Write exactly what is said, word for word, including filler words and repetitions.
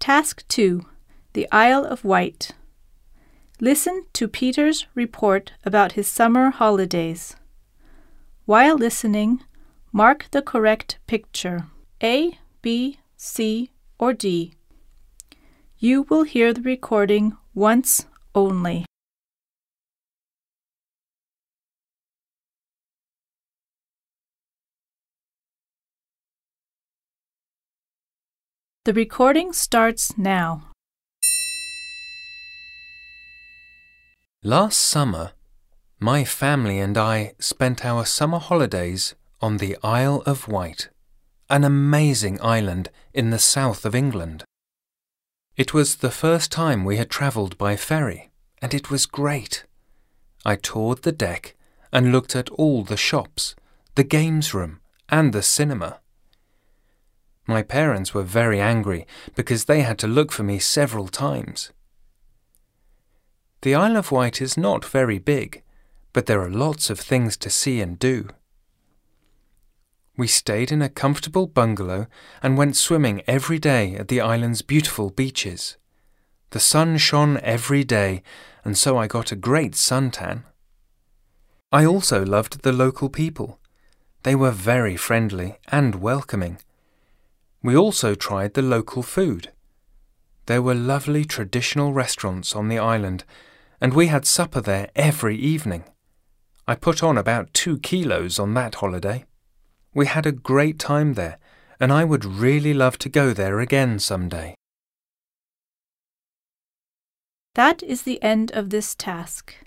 Task two. The Isle of Wight. Listen to Peter's report about his summer holidays. While listening, mark the correct picture, A, B, C, or D. You will hear the recording once only. The recording starts now. Last summer, my family and I spent our summer holidays on the Isle of Wight, an amazing island in the south of England. It was the first time we had travelled by ferry, and it was great. I toured the deck and looked at all the shops, the games room, and the cinema. My parents were very angry because they had to look for me several times. The Isle of Wight is not very big, but there are lots of things to see and do. We stayed in a comfortable bungalow and went swimming every day at the island's beautiful beaches. The sun shone every day, and so I got a great suntan. I also loved the local people. They were very friendly and welcoming. We also tried the local food. There were lovely traditional restaurants on the island, and we had supper there every evening. I put on about two kilos on that holiday. We had a great time there, and I would really love to go there again someday. That is the end of this task.